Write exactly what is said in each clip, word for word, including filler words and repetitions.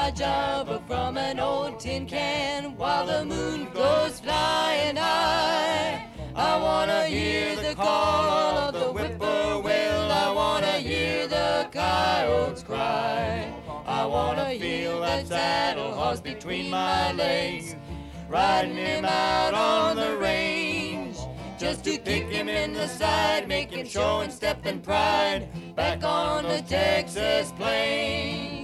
my java from an old tin can while the moon goes flying high. I wanna hear the call of the whippoorwill. I wanna hear the coyotes cry. I wanna feel that saddle horse between my legs, riding him out on the range, just to kick him in the side, make him show and step in pride, back on the Texas plains.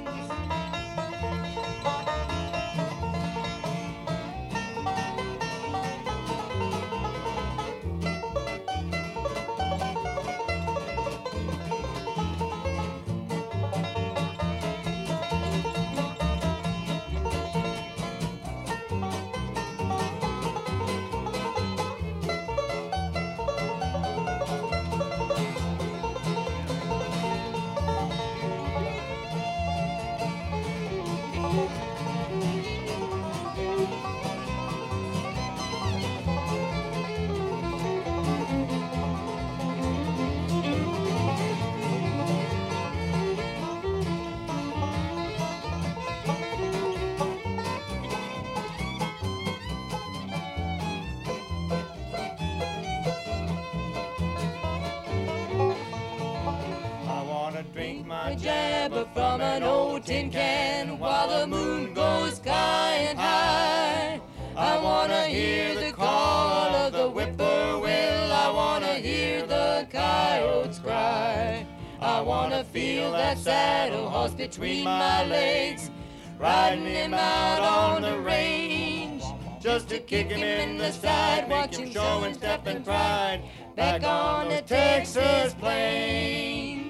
Drink my jabber from an old tin can while the moon goes skying high. I wanna hear the call of the whippoorwill. I wanna hear the coyotes cry. I wanna feel that saddle horse between my legs, riding him out on the range, just to kick him in the side, watch him show and step and pride, back on the Texas plains.